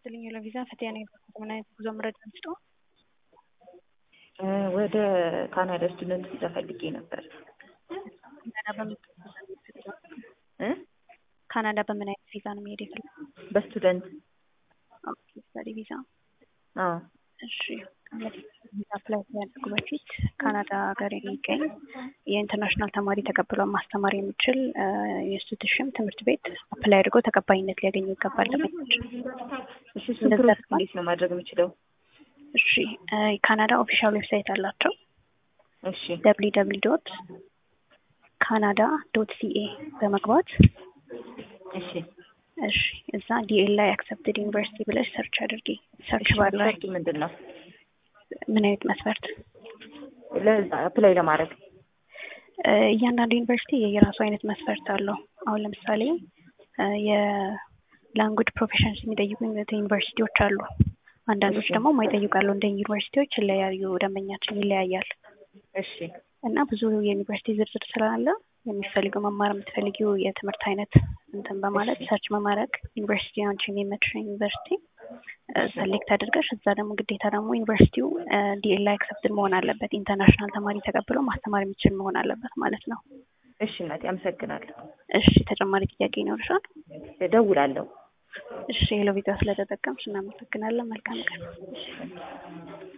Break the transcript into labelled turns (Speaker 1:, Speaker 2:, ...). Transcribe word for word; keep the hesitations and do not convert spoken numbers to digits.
Speaker 1: ይስጥልኝ ለቪዛ ፈቲያ ነኝ ምን አይነት ጉዞ መረጃ ልስጦ?
Speaker 2: ወደ ካናዳ ስቱደንት ቪዛ ፈልጌ ነበር።
Speaker 1: ካናዳ በምን
Speaker 2: እ
Speaker 1: ካናዳ በምን አይነት ቪዛ ነው መሄድ የፈለገው?
Speaker 2: በስቱደንት
Speaker 1: ኦኬ ስተዲ ቪዛ።
Speaker 2: አዎ
Speaker 1: እሺ ቪዛ አፕላይ ያደርጉ በፊት ካናዳ ሀገር የሚገኝ የኢንተርናሽናል ተማሪ ተቀብሎ ማስተማር የሚችል የኢንስቲትዩሽን ትምህርት ቤት አፕላይ አድርጎ ተቀባይነት ሊያገኙ ይገባል።
Speaker 2: እሺ እሱን ፕሮሰስ እንዴት ነው ማድረግ የምችለው?
Speaker 1: እሺ ካናዳ ኦፊሻል ዌብሳይት አላቸው።
Speaker 2: እሺ
Speaker 1: ደብሊው ደብሊው ደብሊው ዶት ካናዳ ዶት ሲኤ በመግባት
Speaker 2: እሺ
Speaker 1: እሺ እዛ ዲኤል ላይ አክሰፕትድ ዩኒቨርሲቲ ብለሽ ሰርች አድርጊ። ሰርች ባር ላይ
Speaker 2: ምንድነው
Speaker 1: ምን አይነት መስፈርት
Speaker 2: ለዛ አፕላይ ለማድረግ?
Speaker 1: እያንዳንዱ ዩኒቨርሲቲ የየራሱ አይነት መስፈርት አለው። አሁን ለምሳሌ የላንጉዌጅ ፕሮፌሽንስ የሚጠይቁ ዩኒቨርሲቲዎች አሉ። አንዳንዶች ደግሞ ማይጠይቃሉ። እንደ ዩኒቨርሲቲዎች ይለያዩ፣ ደንበኛችን ይለያያል።
Speaker 2: እሺ
Speaker 1: እና ብዙ የዩኒቨርሲቲ ዝርዝር ስላለ የሚፈልገው መማር የምትፈልጊው የትምህርት አይነት እንትን በማለት ሰርች በማድረግ ዩኒቨርሲቲ አንቺን የሚመች ዩኒቨርሲቲ ሰሌክት አድርገሽ እዛ ደግሞ ግዴታ ደግሞ ዩኒቨርሲቲው ዲኤል ላይ አክሰፕትድ መሆን አለበት። ኢንተርናሽናል ተማሪ ተቀብሎ ማስተማር የሚችል መሆን አለበት ማለት ነው።
Speaker 2: እሺ እናቴ አመሰግናለሁ።
Speaker 1: እሺ ተጨማሪ ጥያቄ ይኖርሻል?
Speaker 2: እደውላለሁ።
Speaker 1: እሺ ሄሎ ቪዛ ስለተጠቀምሽ እናመሰግናለን። መልካም ቀን።